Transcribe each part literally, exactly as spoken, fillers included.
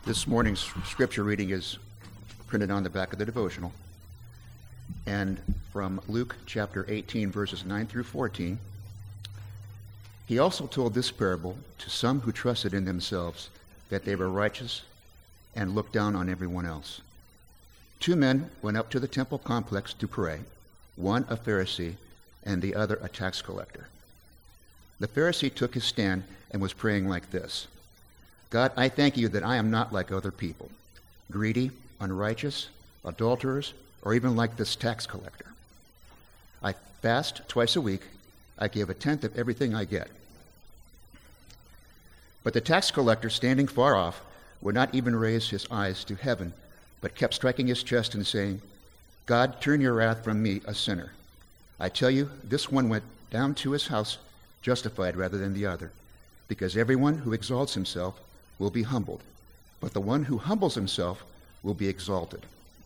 This morning's scripture reading is printed on the back of the devotional. And from Luke chapter eighteen, verses nine through fourteen, he also told this parable to some who trusted in themselves that they were righteous and looked down on everyone else. Two men went up to the temple complex to pray, one a Pharisee and the other a tax collector. The Pharisee took his stand and was praying like this: God, I thank you that I am not like other people, greedy, unrighteous, adulterers, or even like this tax collector. I fast twice a week. I give a tenth of everything I get. But the tax collector, standing far off, would not even raise his eyes to heaven, but kept striking his chest and saying, God, turn your wrath from me, a sinner. I tell you, this one went down to his house justified rather than the other, because everyone who exalts himself will be humbled, but the one who humbles himself will be exalted.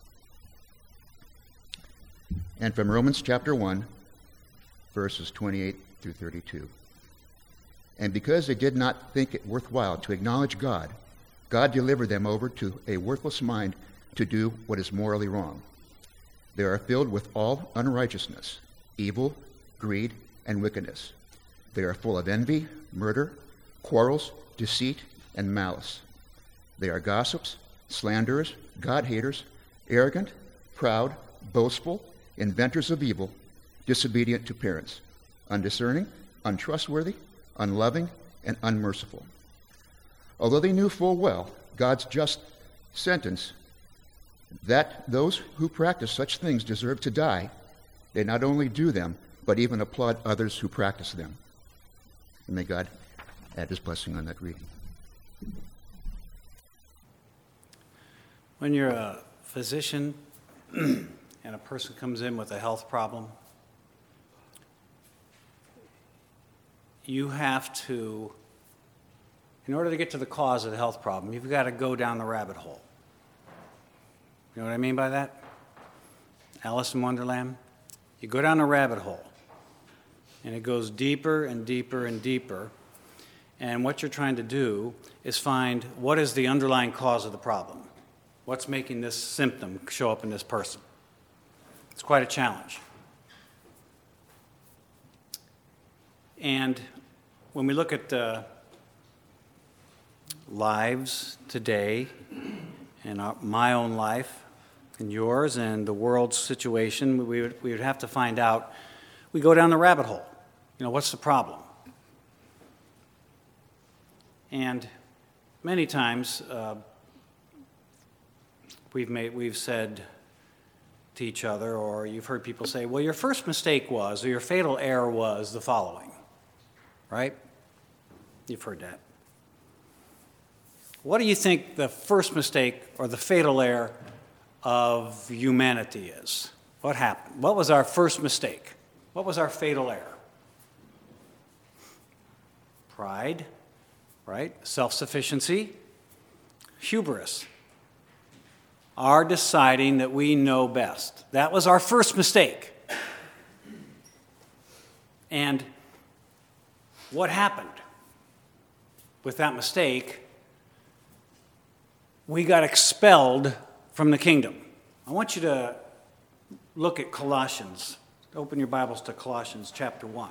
And from Romans chapter one, verses twenty-eight through thirty-two. And because they did not think it worthwhile to acknowledge God, God delivered them over to a worthless mind to do what is morally wrong. They are filled with all unrighteousness, evil, greed, and wickedness. They are full of envy, murder, quarrels, deceit, and malice. They are gossips, slanderers, God-haters, arrogant, proud, boastful, inventors of evil, disobedient to parents, undiscerning, untrustworthy, unloving, and unmerciful. Although they knew full well God's just sentence that those who practice such things deserve to die, they not only do them, but even applaud others who practice them. And may God add his blessing on that reading. When you're a physician and a person comes in with a health problem, you have to, in order to get to the cause of the health problem, you've got to go down the rabbit hole. You know what I mean by that? Alice in Wonderland? You go down a rabbit hole, and it goes deeper and deeper and deeper, and what you're trying to do is find what is the underlying cause of the problem. What's making this symptom show up in this person? It's quite a challenge. And when we look at uh, lives today, and our, my own life, and yours, and the world's situation, we would, we would have to find out, we go down the rabbit hole. You know, what's the problem? And many times, uh, We've made, we've said to each other, or you've heard people say, well, your first mistake was, or your fatal error was the following, right? You've heard that. What do you think the first mistake or the fatal error of humanity is? What happened? What was our first mistake? What was our fatal error? Pride, right? Self-sufficiency, hubris. Our deciding that we know best. That was our first mistake. And what happened with that mistake? We got expelled from the kingdom. I want you to look at Colossians. Open your Bibles to Colossians chapter one.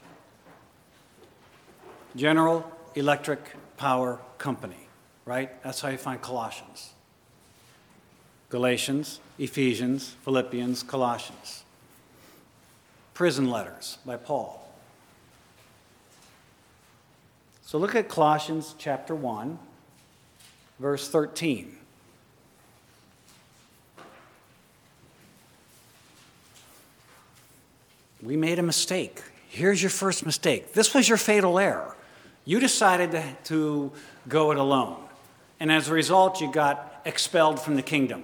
General Electric Power Company, right? That's how you find Colossians. Galatians, Ephesians, Philippians, Colossians. Prison letters by Paul. So look at Colossians chapter one, verse thirteen. We made a mistake. Here's your first mistake. This was your fatal error. You decided to, to go it alone. And as a result, you got expelled from the kingdom.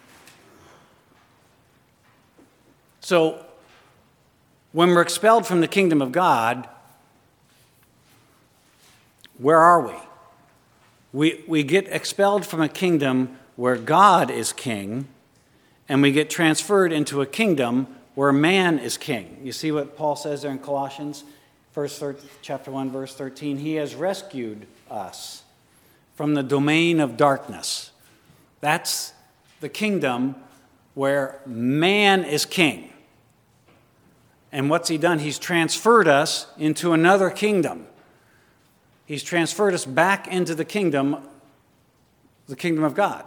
So, when we're expelled from the kingdom of God, where are we? We, we get expelled from a kingdom where God is king, and we get transferred into a kingdom where man is king. You see what Paul says there in Colossians, first, chapter one, verse thirteen? He has rescued us from the domain of darkness. That's the kingdom where man is king. And what's he done? He's transferred us into another kingdom. He's transferred us back into the kingdom, the kingdom of God.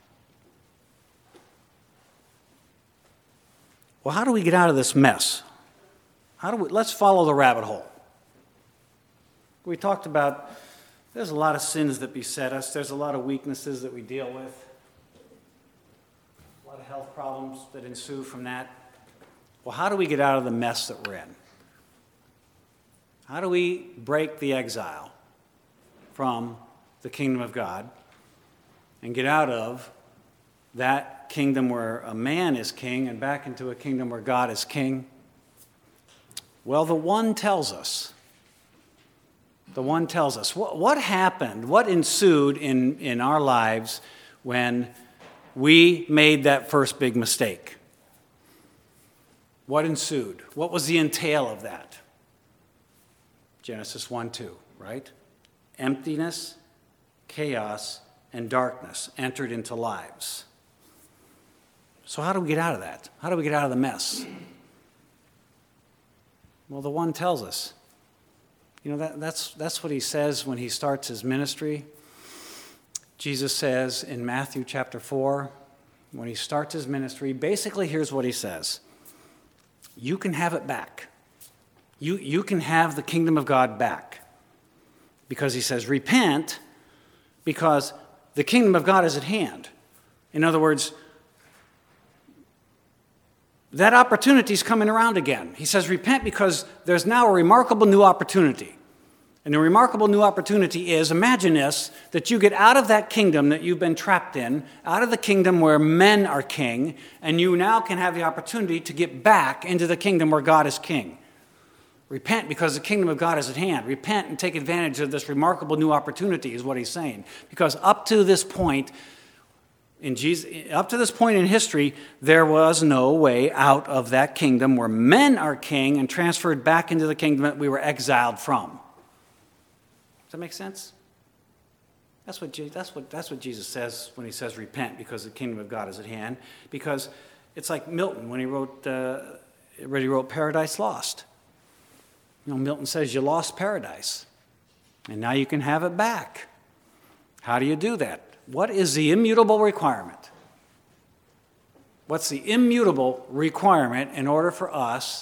Well, how do we get out of this mess? How do we, let's follow the rabbit hole. We talked about there's a lot of sins that beset us. There's a lot of weaknesses that we deal with. A lot of health problems that ensue from that. Well, how do we get out of the mess that we're in? How do we break the exile from the kingdom of God and get out of that kingdom where a man is king and back into a kingdom where God is king? Well, the one tells us. The one tells us. What, what happened, what ensued in, in our lives when we made that first big mistake? What ensued? What was the entail of that? Genesis one two, right? Emptiness, chaos, and darkness entered into lives. So how do we get out of that? How do we get out of the mess? Well, the one tells us. You know, that, that's, that's what he says when he starts his ministry. Jesus says in Matthew chapter four, when he starts his ministry, basically here's what he says. You can have it back. You, you can have the kingdom of God back. Because he says, repent, because the kingdom of God is at hand. In other words, that opportunity is coming around again. He says, repent because there's now a remarkable new opportunity. And the remarkable new opportunity is, imagine this, that you get out of that kingdom that you've been trapped in, out of the kingdom where men are king, and you now can have the opportunity to get back into the kingdom where God is king. Repent because the kingdom of God is at hand. Repent and take advantage of this remarkable new opportunity is what he's saying. Because up to this point, in Jesus, up to this point in history, there was no way out of that kingdom where men are king and transferred back into the kingdom that we were exiled from. Does that make sense? That's what, that's what, that's what Jesus says when he says repent because the kingdom of God is at hand. Because it's like Milton when he wrote, uh, when he wrote Paradise Lost. You know, Milton says you lost paradise, and now you can have it back. How do you do that? What is the immutable requirement? What's the immutable requirement in order for us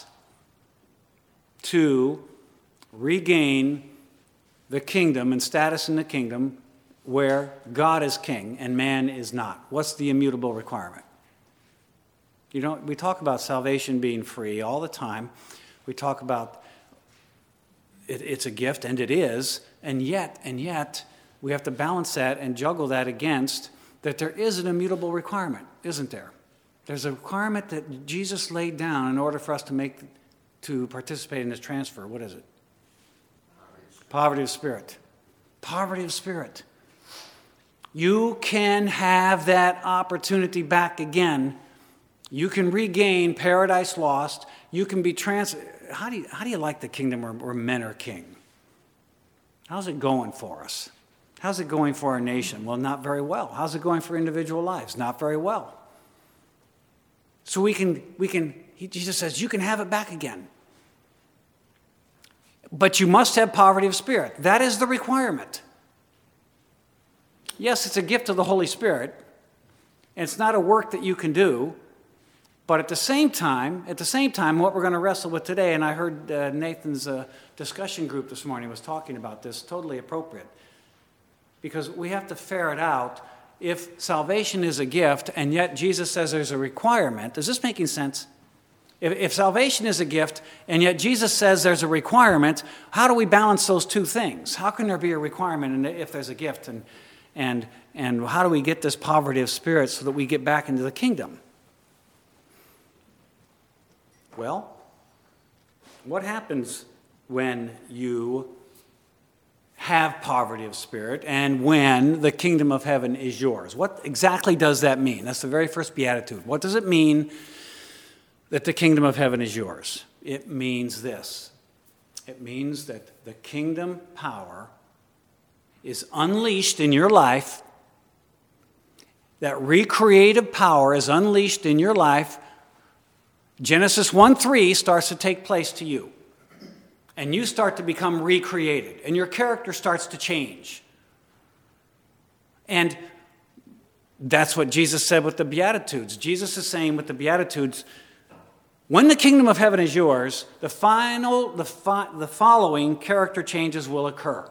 to regain the kingdom and status in the kingdom where God is king and man is not? What's the immutable requirement? You know, we talk about salvation being free all the time. We talk about it, it's a gift, and it is, and yet, and yet, we have to balance that and juggle that against that there is an immutable requirement, isn't there? There's a requirement that Jesus laid down in order for us to make, to participate in this transfer. What is it? Poverty of spirit. Poverty of spirit. You can have that opportunity back again. You can regain paradise lost. You can be trans. How do you, how do you like the kingdom where, where men are king? How's it going for us? How's it going for our nation? Well, not very well. How's it going for individual lives? Not very well. So we can, we can, he, Jesus says, you can have it back again. But you must have poverty of spirit. That is the requirement. Yes, it's a gift of the Holy Spirit. And it's not a work that you can do. But at the same time, at the same time, what we're going to wrestle with today, and I heard uh, Nathan's uh, discussion group this morning was talking about this, totally appropriate. Because we have to ferret out if salvation is a gift and yet Jesus says there's a requirement. Is this making sense? If, if salvation is a gift and yet Jesus says there's a requirement, how do we balance those two things? How can there be a requirement if there's a gift? And, and, and how do we get this poverty of spirit so that we get back into the kingdom? Well, what happens when you have poverty of spirit and when the kingdom of heaven is yours? What exactly does that mean? That's the very first beatitude. What does it mean that the kingdom of heaven is yours? It means this. It means that the kingdom power is unleashed in your life, that recreative power is unleashed in your life, Genesis one three starts to take place to you. And you start to become recreated, and your character starts to change. And that's what Jesus said with the Beatitudes. Jesus is saying with the Beatitudes, when the kingdom of heaven is yours, the final, the, fi- the following character changes will occur.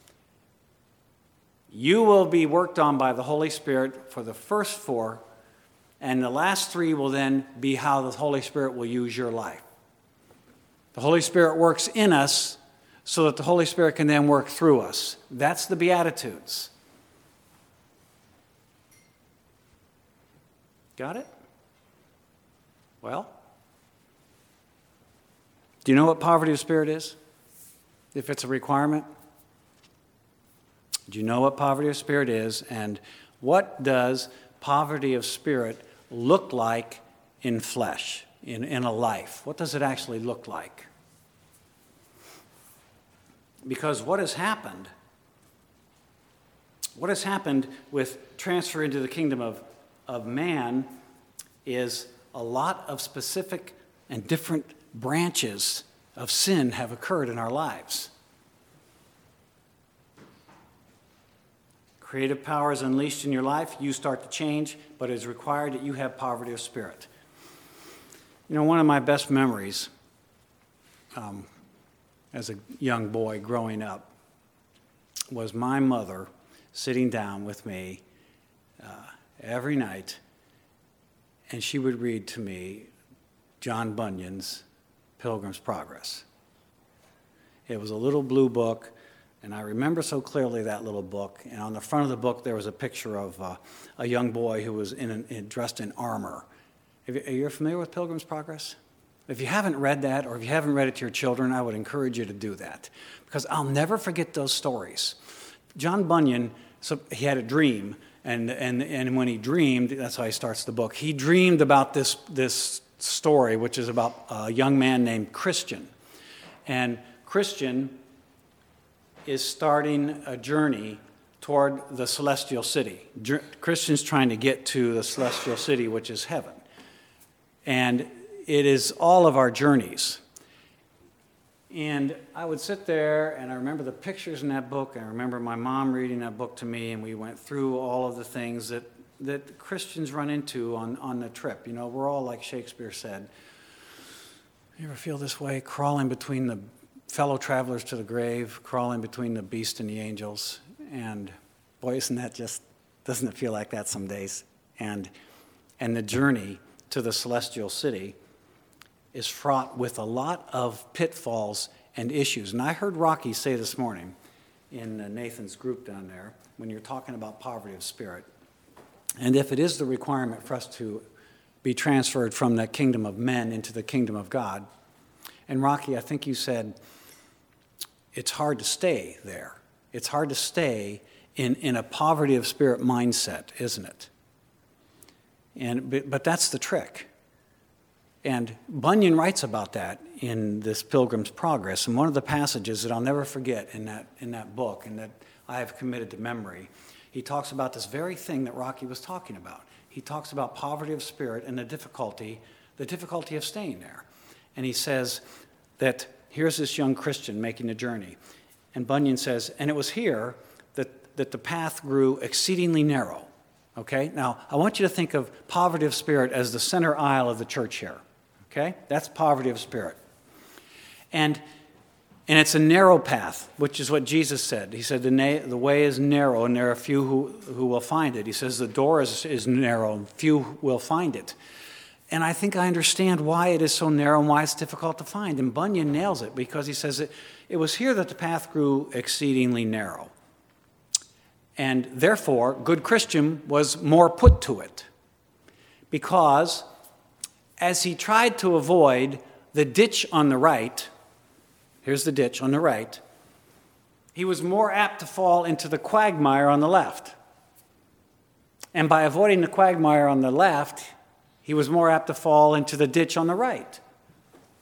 You will be worked on by the Holy Spirit for the first four, and the last three will then be how the Holy Spirit will use your life. The Holy Spirit works in us so that the Holy Spirit can then work through us. That's the Beatitudes. Got it? Well, do you know what poverty of spirit is? If it's a requirement? Do you know what poverty of spirit is? And what does poverty of spirit look like in flesh? In, in a life? What does it actually look like? Because what has happened, what has happened with transfer into the kingdom of, of man is a lot of specific and different branches of sin have occurred in our lives. Creative power is unleashed in your life, you start to change, but it is required that you have poverty of spirit. You know, one of my best memories um, as a young boy growing up was my mother sitting down with me uh, every night, and she would read to me John Bunyan's Pilgrim's Progress. It was a little blue book, and I remember so clearly that little book. And on the front of the book, there was a picture of uh, a young boy who was in, an, in dressed in armor. Are you familiar with Pilgrim's Progress? If you haven't read that, or if you haven't read it to your children, I would encourage you to do that, because I'll never forget those stories. John Bunyan, so he had a dream, and, and, and when he dreamed, that's how he starts the book, he dreamed about this, this story, which is about a young man named Christian. And Christian is starting a journey toward the celestial city. Christian's trying to get to the celestial city, which is heaven. And it is all of our journeys. And I would sit there, and I remember the pictures in that book, and I remember my mom reading that book to me, and we went through all of the things that, that Christians run into on, on the trip. You know, we're all, like Shakespeare said, you ever feel this way, crawling between the fellow travelers to the grave, crawling between the beast and the angels? And boy, isn't that just, doesn't it feel like that some days? And, and the journey to the celestial city is fraught with a lot of pitfalls and issues. And I heard Rocky say this morning in Nathan's group down there, when you're talking about poverty of spirit, and if it is the requirement for us to be transferred from the kingdom of men into the kingdom of God, and Rocky, I think you said, it's hard to stay there. It's hard to stay in, in a poverty of spirit mindset, isn't it? And but, but that's the trick. And Bunyan writes about that in this Pilgrim's Progress. And one of the passages that I'll never forget in that in that book, and that I have committed to memory, he talks about this very thing that Rocky was talking about. He talks about poverty of spirit and the difficulty, the difficulty of staying there. And he says that here's this young Christian making a journey. And Bunyan says, and it was here that, that the path grew exceedingly narrow. Okay? Now, I want you to think of poverty of spirit as the center aisle of the church here. Okay? That's poverty of spirit. And, and it's a narrow path, which is what Jesus said. He said the, na- the way is narrow, and there are few who, who will find it. He says the door is, is narrow, and few will find it. And I think I understand why it is so narrow and why it's difficult to find. And Bunyan nails it, because he says it, it was here that the path grew exceedingly narrow. And therefore, good Christian was more put to it, because as he tried to avoid the ditch on the right, here's the ditch on the right, he was more apt to fall into the quagmire on the left. And by avoiding the quagmire on the left, he was more apt to fall into the ditch on the right.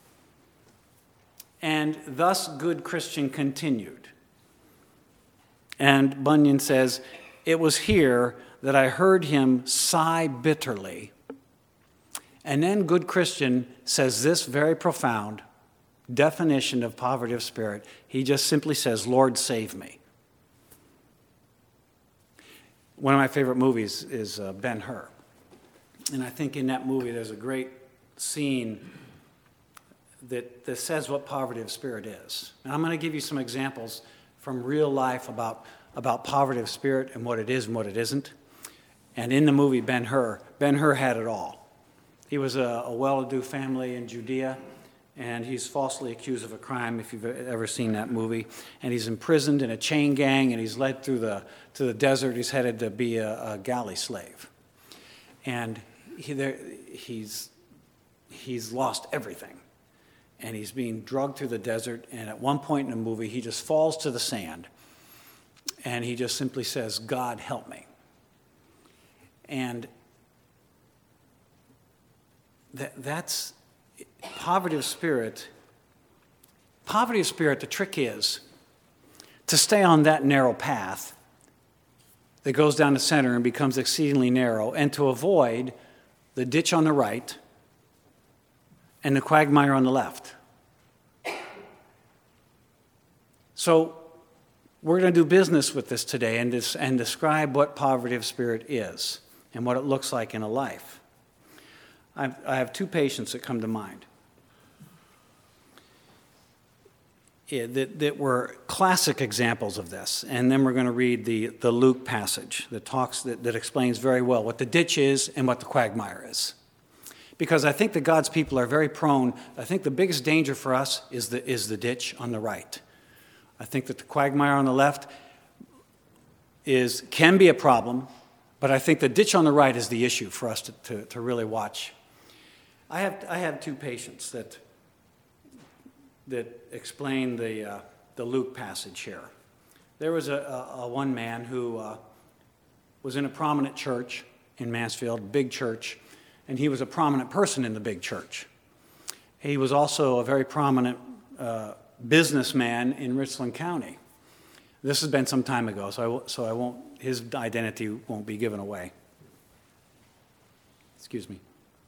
And thus, good Christian continued. And Bunyan says, "It was here that I heard him sigh bitterly." And then Good Christian says this very profound definition of poverty of spirit. He just simply says, "Lord, save me." One of my favorite movies is uh, Ben-Hur. And I think in that movie there's a great scene that, that says what poverty of spirit is. And I'm going to give you some examples from real life about, about poverty of spirit and what it is and what it isn't. And in the movie Ben-Hur, Ben-Hur had it all. He was a, a well-to-do family in Judea, and he's falsely accused of a crime, if you've ever seen that movie. And he's imprisoned in a chain gang, and he's led through the, to the desert. He's headed to be a, a galley slave. And he, there, he's, he's lost everything. And he's being drugged through the desert, and at one point in the movie, he just falls to the sand, and he just simply says, "God, help me." And that, that's poverty of spirit. Poverty of spirit, the trick is to stay on that narrow path that goes down the center and becomes exceedingly narrow, and to avoid the ditch on the right and the quagmire on the left. So we're going to do business with this today and, dis- and describe what poverty of spirit is and what it looks like in a life. I've, I have two patients that come to mind yeah, that, that were classic examples of this. And then we're going to read the, the Luke passage that talks that, that explains very well what the ditch is and what the quagmire is. Because I think that God's people are very prone. I think the biggest danger for us is the, is the ditch on the right. I think that the quagmire on the left is, can be a problem, but I think the ditch on the right is the issue for us to, to, to really watch. I have, I have two patients that, that explain the, uh, the Luke passage here. There was a, a, a one man who uh, was in a prominent church in Mansfield, big church, and he was a prominent person in the big church. He was also a very prominent uh, businessman in Richland County. This has been some time ago, so I, w- so I won't, his identity won't be given away. Excuse me.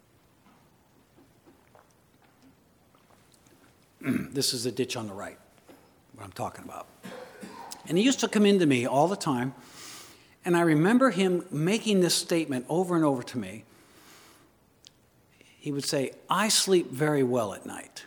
This is the ditch on the right, what I'm talking about. And he used to come into me all the time, and I remember him making this statement over and over to me. He would say, "I sleep very well at night."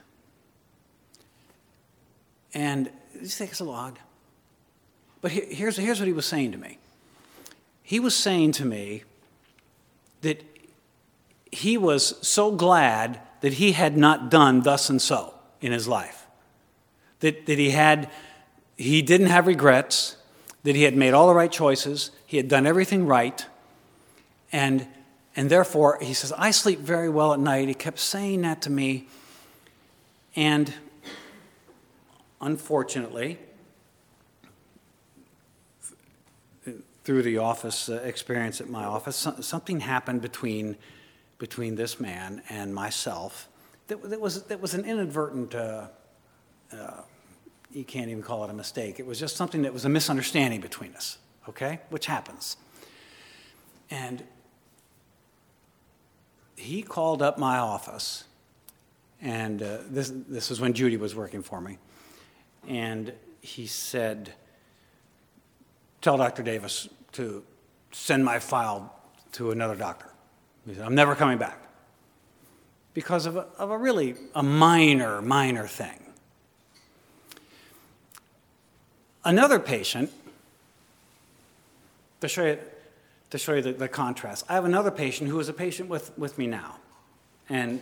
And you think it's a little odd. But here's, here's what he was saying to me. He was saying to me that he was so glad that he had not done thus and so in his life. That, that he had, he didn't have regrets, that he had made all the right choices, he had done everything right, and And therefore, he says, "I sleep very well at night." He kept saying that to me. And unfortunately, through the office uh, experience at my office, so, something happened between, between this man and myself that, that, was, that was an inadvertent, uh, uh, you can't even call it a mistake. It was just something that was a misunderstanding between us, okay, which happens. And he called up my office, and uh, this this was when Judy was working for me, and he said, "Tell Doctor Davis to send my file to another doctor." He said, "I'm never coming back," because of a, of a really a minor, minor thing. Another patient, to show you, to show you the, the contrast. I have another patient who is a patient with, with me now. And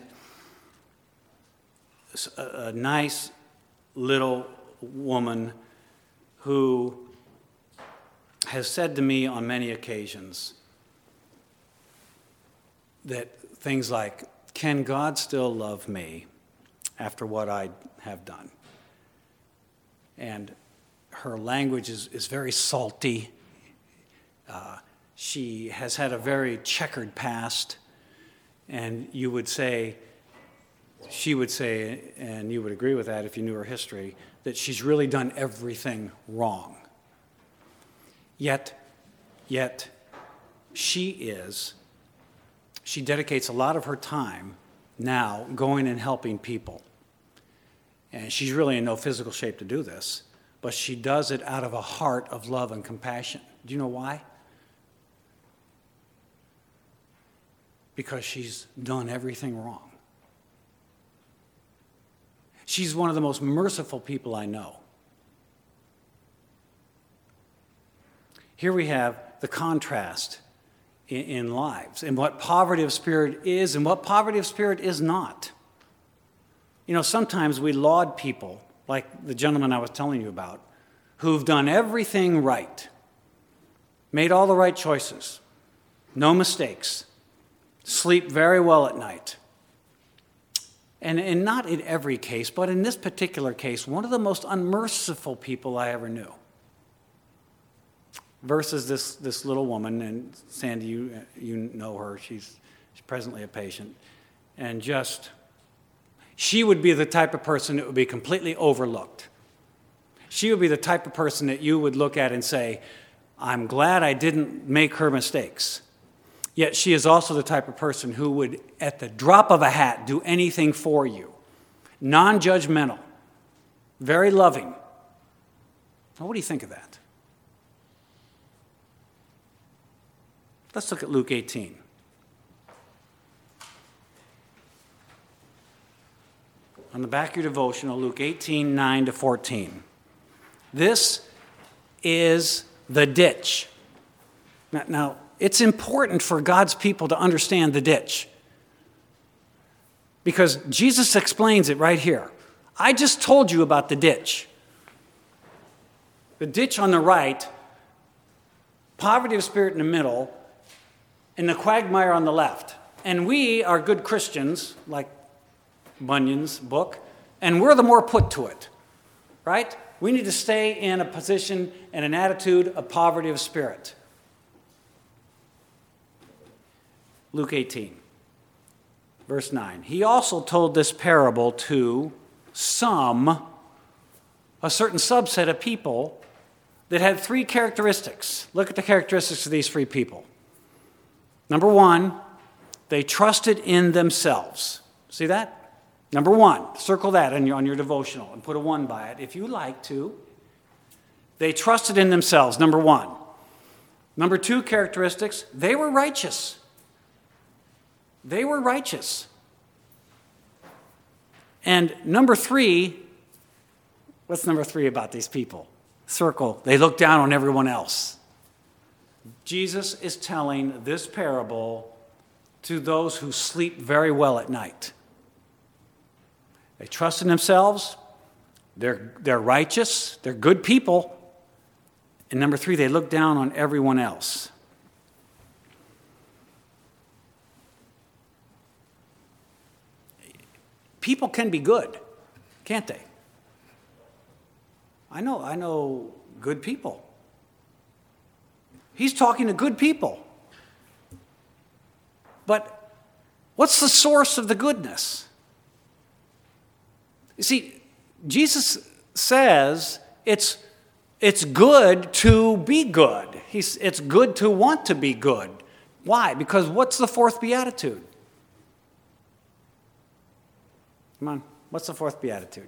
a, a nice little woman who has said to me on many occasions that things like, "Can God still love me after what I have done?" And her language is, is very salty. Uh, She has had a very checkered past, and you would say, she would say, and you would agree with that if you knew her history, that she's really done everything wrong. Yet, yet, she is, she dedicates a lot of her time now going and helping people. And she's really in no physical shape to do this, but she does it out of a heart of love and compassion. Do you know why? Because she's done everything wrong. She's one of the most merciful people I know. Here we have the contrast in, in lives and what poverty of spirit is and what poverty of spirit is not. You know, sometimes we laud people, like the gentleman I was telling you about, who've done everything right, made all the right choices, no mistakes, sleep very well at night. And, and not in every case, but in this particular case, one of the most unmerciful people I ever knew. Versus this, this little woman, and Sandy, you, you know her, she's, she's presently a patient, and just, she would be the type of person that would be completely overlooked. She would be the type of person that you would look at and say, I'm glad I didn't make her mistakes. Yet she is also the type of person who would, at the drop of a hat, do anything for you. Non-judgmental. Very loving. Now, what do you think of that? Let's look at Luke eighteen. On the back of your devotional, Luke eighteen, nine to fourteen. This is the ditch. Now, now it's important for God's people to understand the ditch, because Jesus explains it right here. I just told you about the ditch. The ditch on the right, poverty of spirit in the middle, and the quagmire on the left. And we are good Christians, like Bunyan's book, and we're the more put to it, right? We need to stay in a position and an attitude of poverty of spirit. Luke eighteen, verse nine. He also told this parable to some, a certain subset of people that had three characteristics. Look at the characteristics of these three people. Number one, they trusted in themselves. See that? Number one, circle that on your, on your devotional and put a one by it if you like to. They trusted in themselves, number one. Number two characteristics, they were righteous. They were righteous. And number three, what's number three about these people? Circle, they look down on everyone else. Jesus is telling this parable to those who sleep very well at night. They trust in themselves, they're, they're righteous, they're good people. And number three, they look down on everyone else. People can be good, can't they? I know, I know good people. He's talking to good people. But what's the source of the goodness? You see, Jesus says it's, it's good to be good. He's, it's good to want to be good. Why? Because what's the fourth beatitude? Come on, what's the fourth beatitude?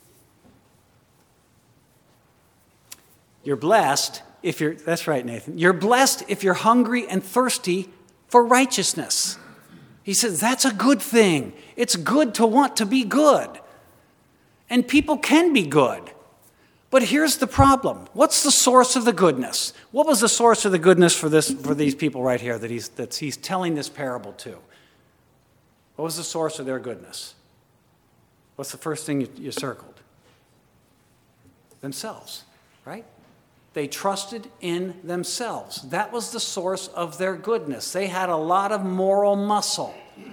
You're blessed if you're, that's right, Nathan. You're blessed if you're hungry and thirsty for righteousness. He says that's a good thing. It's good to want to be good. And people can be good. But here's the problem. What's the source of the goodness? What was the source of the goodness for this for these people right here that he's, that he's telling this parable to? What was the source of their goodness? What's the first thing you, you circled? Themselves, right? They trusted in themselves. That was the source of their goodness. They had a lot of moral muscle.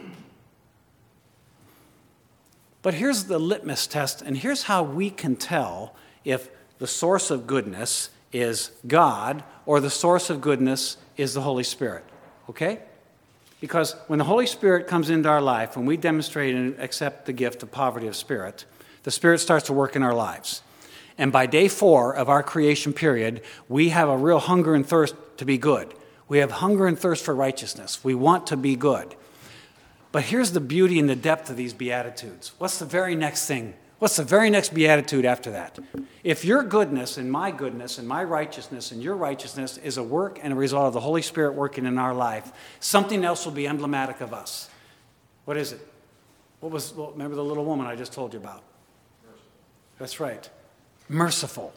But here's the litmus test, and here's how we can tell if the source of goodness is God or the source of goodness is the Holy Spirit, okay? Because when the Holy Spirit comes into our life, when we demonstrate and accept the gift of poverty of spirit, the Spirit starts to work in our lives. And by day four of our creation period, we have a real hunger and thirst to be good. We have hunger and thirst for righteousness. We want to be good. But here's the beauty and the depth of these Beatitudes. What's the very next thing? What's the very next Beatitude after that? If your goodness and my goodness and my righteousness and your righteousness is a work and a result of the Holy Spirit working in our life, something else will be emblematic of us. What is it? What was, well, remember the little woman I just told you about? Merciful. That's right. Merciful.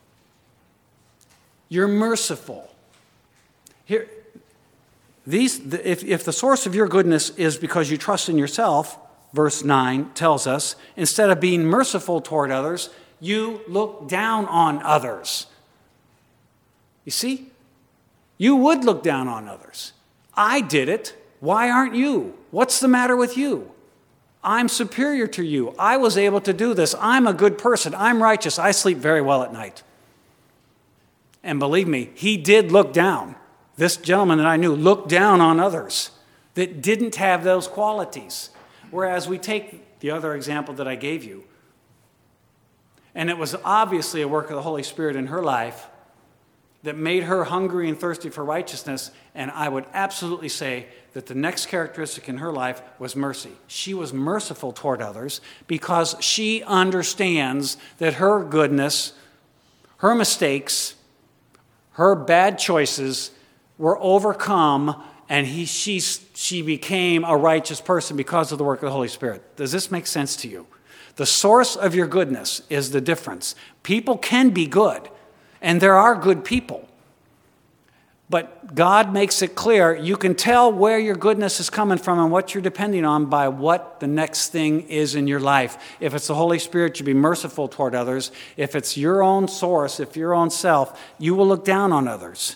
You're merciful. Here, these, if, if the source of your goodness is because you trust in yourself, verse nine tells us, instead of being merciful toward others, you look down on others. You see? You would look down on others. I did it. Why aren't you? What's the matter with you? I'm superior to you. I was able to do this. I'm a good person. I'm righteous. I sleep very well at night. And believe me, he did look down. This gentleman that I knew looked down on others that didn't have those qualities. Whereas we take the other example that I gave you, and it was obviously a work of the Holy Spirit in her life that made her hungry and thirsty for righteousness, and I would absolutely say that the next characteristic in her life was mercy. She was merciful toward others because she understands that her goodness, her mistakes, her bad choices were overcome, and he, she, she became a righteous person because of the work of the Holy Spirit. Does this make sense to you? The source of your goodness is the difference. People can be good, and there are good people. But God makes it clear you can tell where your goodness is coming from and what you're depending on by what the next thing is in your life. If it's the Holy Spirit, you be merciful toward others. If it's your own source, if your own self, you will look down on others.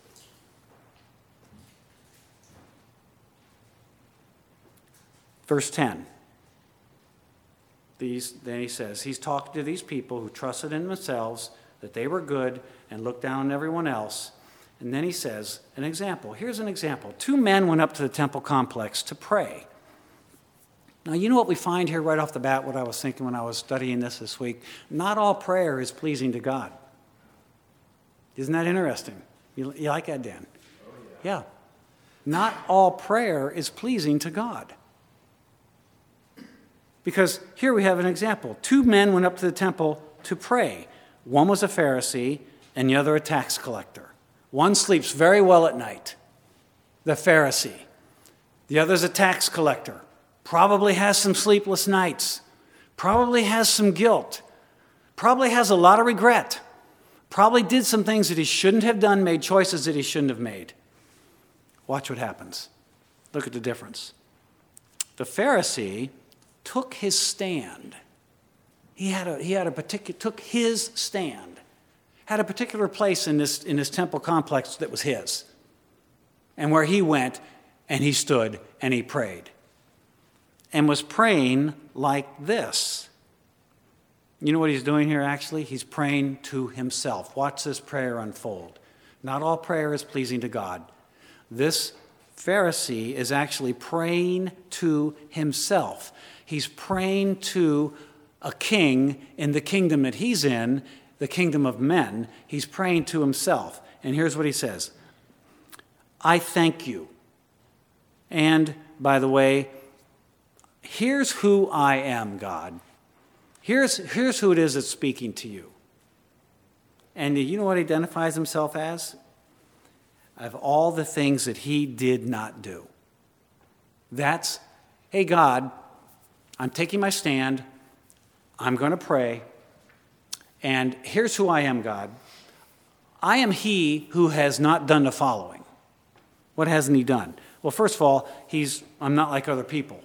Verse ten. These, then he says, he's talking to these people who trusted in themselves that they were good and looked down on everyone else. And then he says, an example. Here's an example. Two men went up to the temple complex to pray. Now, you know what we find here right off the bat, what I was thinking when I was studying this this week? Not all prayer is pleasing to God. Isn't that interesting? You, you like that, Dan? Oh, yeah. yeah. Not all prayer is pleasing to God. Because here we have an example. Two men went up to the temple to pray. One was a Pharisee and the other a tax collector. One sleeps very well at night, the Pharisee. The other's a tax collector. Probably has some sleepless nights. Probably has some guilt. Probably has a lot of regret. Probably did some things that he shouldn't have done, made choices that he shouldn't have made. Watch what happens. Look at the difference. The Pharisee took his stand. He had a he had a particular took his stand. Had a particular place in this in this temple complex that was his. And where he went and he stood and he prayed. And was praying like this. You know what he's doing here actually? He's praying to himself. Watch this prayer unfold. Not all prayer is pleasing to God. This Pharisee is actually praying to himself. He's praying to a king in the kingdom that he's in, the kingdom of men. He's praying to himself. And here's what he says. I thank you. And, by the way, here's who I am, God. Here's, here's who it is that's speaking to you. And you know what he identifies himself as? Of all the things that he did not do. That's, hey, God, I'm taking my stand. I'm going to pray. And here's who I am, God. I am he who has not done the following. What hasn't he done? Well, first of all, he's I'm not like other people.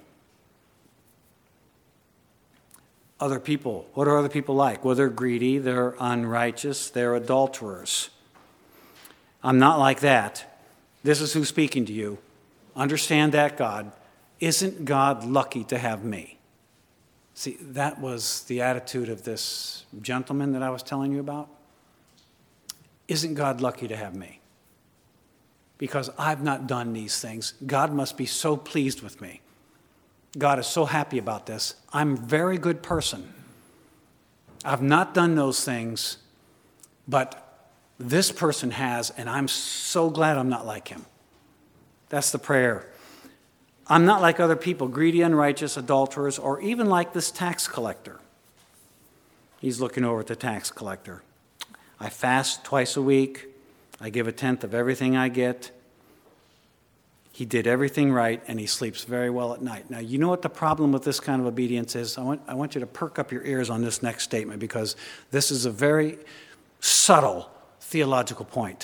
Other people, what are other people like? Well, they're greedy, they're unrighteous, they're adulterers. I'm not like that. This is who's speaking to you. Understand that, God. Isn't God lucky to have me? See, that was the attitude of this gentleman that I was telling you about. Isn't God lucky to have me? Because I've not done these things. God must be so pleased with me. God is so happy about this. I'm a very good person. I've not done those things, but this person has, and I'm so glad I'm not like him. That's the prayer. I'm not like other people, greedy, unrighteous, adulterers, or even like this tax collector. He's looking over at the tax collector. I fast twice a week. I give a tenth of everything I get. He did everything right, and he sleeps very well at night. Now, you know what the problem with this kind of obedience is? I want, I want you to perk up your ears on this next statement, because this is a very subtle theological point.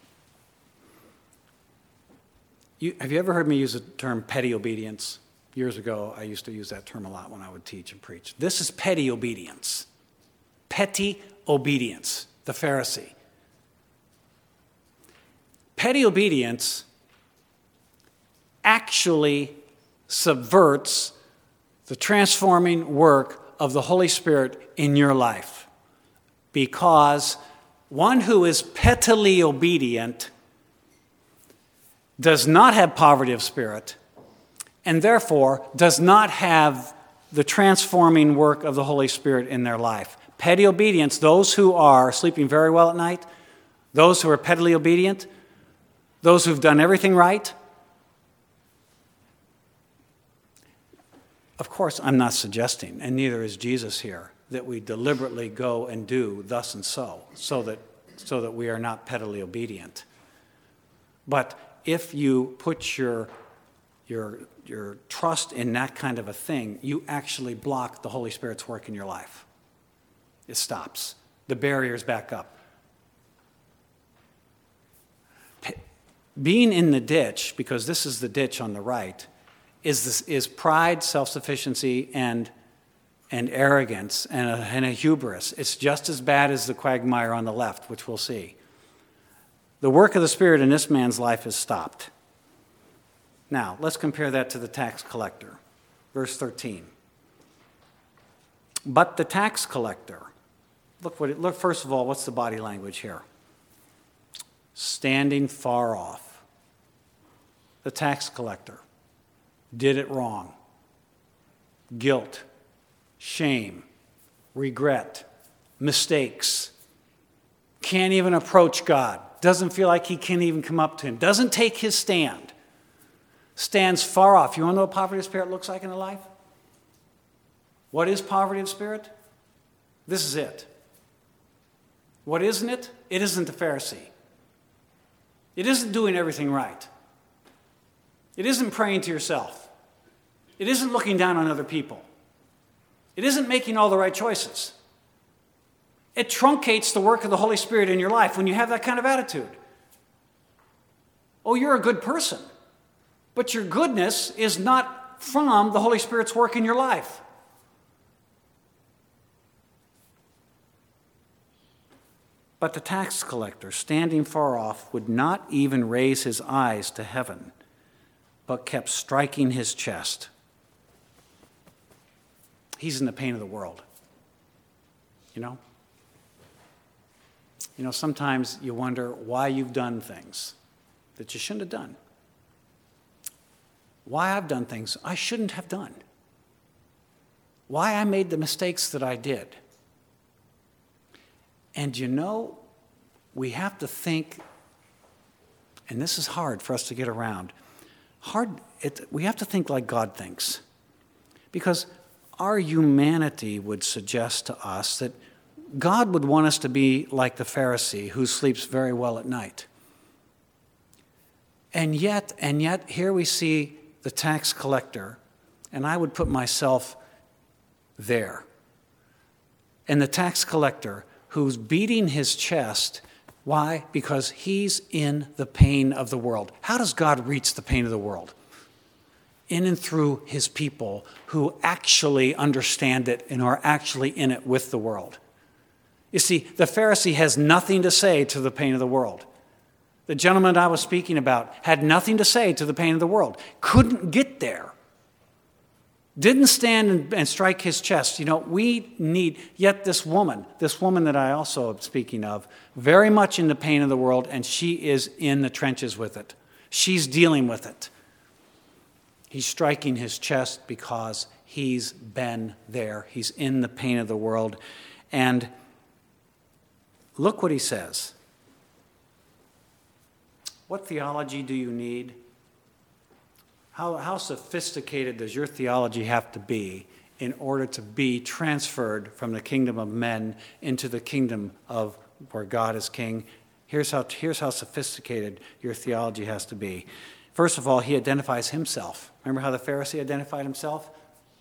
You, have you ever heard me use the term petty obedience? Years ago, I used to use that term a lot when I would teach and preach. This is petty obedience. Petty obedience, the Pharisee. Petty obedience actually subverts the transforming work of the Holy Spirit in your life. Because one who is pettily obedient does not have poverty of spirit, and therefore does not have the transforming work of the Holy Spirit in their life. Petty obedience, those who are sleeping very well at night, those who are pettily obedient, those who've done everything right. Of course, I'm not suggesting, and neither is Jesus here, that we deliberately go and do thus and so, so that, so that we are not pettily obedient. But if you put your, your, your trust in that kind of a thing, you actually block the Holy Spirit's work in your life. It stops. The barriers back up. Being in the ditch, because this is the ditch on the right, is this, is pride, self-sufficiency, and, and arrogance, and a, and a hubris. It's just as bad as the quagmire on the left, which we'll see. The work of the Spirit in this man's life is stopped. Now, let's compare that to the tax collector. Verse thirteen. But the tax collector, look what it, look first of all, what's the body language here? Standing far off. The tax collector did it wrong. Guilt, shame, regret, mistakes. Can't even approach God. Doesn't feel like he can even come up to him. Doesn't take his stand. Stands far off. You want to know what poverty of spirit looks like in a life? What is poverty of spirit? This is it. What isn't it? It isn't the Pharisee. It isn't doing everything right. It isn't praying to yourself. It isn't looking down on other people. It isn't making all the right choices. It truncates the work of the Holy Spirit in your life when you have that kind of attitude. Oh, you're a good person, but your goodness is not from the Holy Spirit's work in your life. But the tax collector, standing far off, would not even raise his eyes to heaven, but kept striking his chest. He's in the pain of the world. You know? You know, sometimes you wonder why you've done things that you shouldn't have done. Why I've done things I shouldn't have done. Why I made the mistakes that I did. And you know, we have to think, and this is hard for us to get around, hard. It, we have to think like God thinks. Because our humanity would suggest to us that God would want us to be like the Pharisee who sleeps very well at night. And yet, and yet, here we see the tax collector, and I would put myself there. And the tax collector who's beating his chest. Why? Because he's in the pain of the world. How does God reach the pain of the world? In and through his people who actually understand it and are actually in it with the world. You see, the Pharisee has nothing to say to the pain of the world. The gentleman I was speaking about had nothing to say to the pain of the world. Couldn't get there. Didn't stand and, and strike his chest. You know, we need, yet this woman, this woman that I also am speaking of, very much in the pain of the world, and she is in the trenches with it. She's dealing with it. He's striking his chest because he's been there. He's in the pain of the world. And look what he says. What theology do you need? How, how sophisticated does your theology have to be in order to be transferred from the kingdom of men into the kingdom of where God is king? Here's how, here's how sophisticated your theology has to be. First of all, he identifies himself. Remember how the Pharisee identified himself?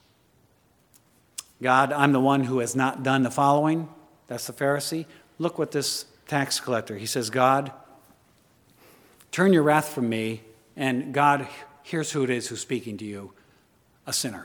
God, I'm the one who has not done the following. That's the Pharisee. Look what this tax collector, he says, God, turn your wrath from me, and God, here's who it is who's speaking to you, a sinner.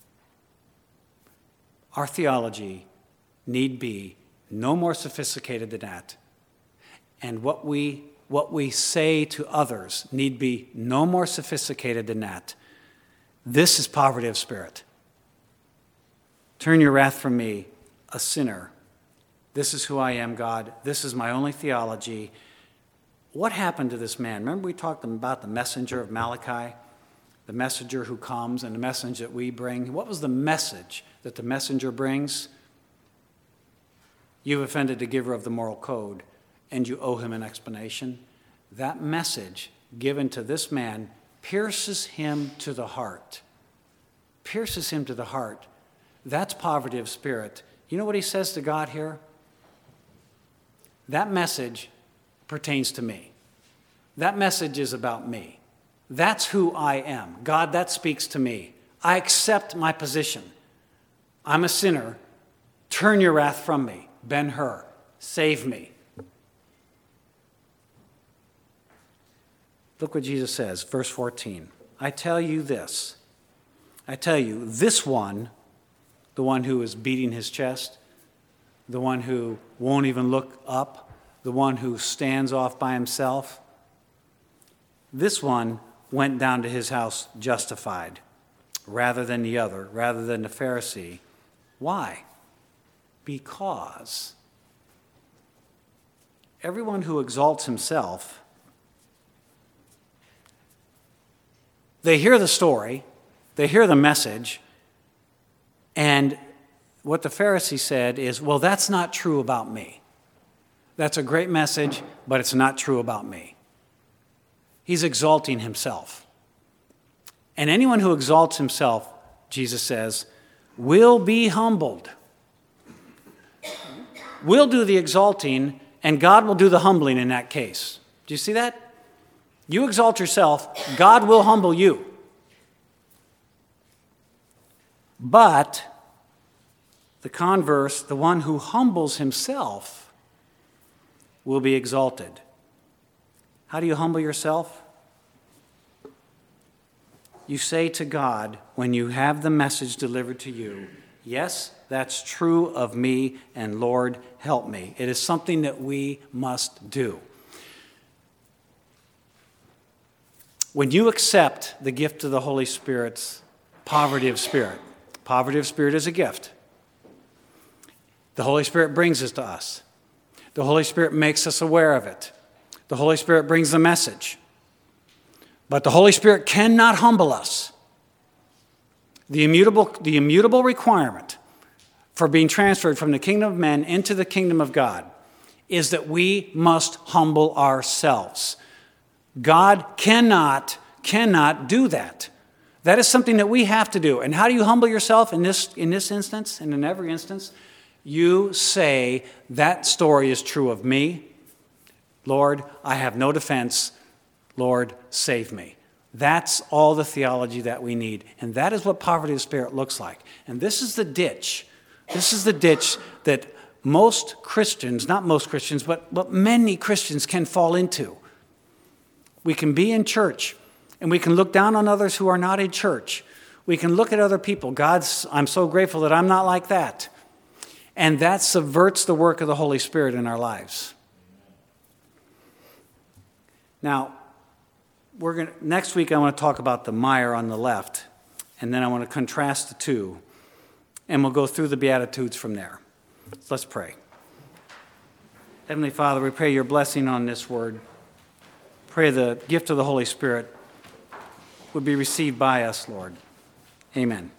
Our theology need be no more sophisticated than that. And what we, what we say to others need be no more sophisticated than that. This is poverty of spirit. Turn your wrath from me, a sinner. This is who I am, God. This is my only theology. What happened to this man? Remember we talked about the messenger of Malachi? The messenger who comes and the message that we bring. What was the message that the messenger brings? You've offended the giver of the moral code, and you owe him an explanation. That message given to this man pierces him to the heart. Pierces him to the heart. That's poverty of spirit. You know what he says to God here? That message pertains to me. That message is about me. That's who I am. God, that speaks to me. I accept my position. I'm a sinner. Turn your wrath from me. Ben-Hur, save me. Look what Jesus says, verse fourteen. I tell you this. I tell you, this one, the one who is beating his chest, the one who won't even look up, the one who stands off by himself, this one went down to his house justified rather than the other, rather than the Pharisee. Why? Because everyone who exalts himself, they hear the story, they hear the message, and what the Pharisee said is, well, that's not true about me. That's a great message, but it's not true about me. He's exalting himself. And anyone who exalts himself, Jesus says, will be humbled. We'll do the exalting, and God will do the humbling in that case. Do you see that? You exalt yourself, God will humble you. But the converse, the one who humbles himself, will be exalted. How do you humble yourself? You say to God, when you have the message delivered to you, yes, that's true of me, and Lord, help me. It is something that we must do. When you accept the gift of the Holy Spirit's poverty of spirit, poverty of spirit is a gift. The Holy Spirit brings it to us. The Holy Spirit makes us aware of it. The Holy Spirit brings the message. But the Holy Spirit cannot humble us. The immutable, the immutable requirement for being transferred from the kingdom of men into the kingdom of God is that we must humble ourselves. God cannot, cannot do that. That is something that we have to do. And how do you humble yourself in this, in this instance and in every instance? You say, that story is true of me. Lord, I have no defense. Lord, save me. That's all the theology that we need. And that is what poverty of spirit looks like. And this is the ditch. This is the ditch that most Christians, not most Christians, but, but many Christians can fall into. We can be in church, and we can look down on others who are not in church. We can look at other people. God's, I'm so grateful that I'm not like that. And that subverts the work of the Holy Spirit in our lives. Now, we're going to, next week I want to talk about the mire on the left, and then I want to contrast the two, and we'll go through the Beatitudes from there. Let's pray. Heavenly Father, we pray your blessing on this word. Pray the gift of the Holy Spirit would be received by us, Lord. Amen.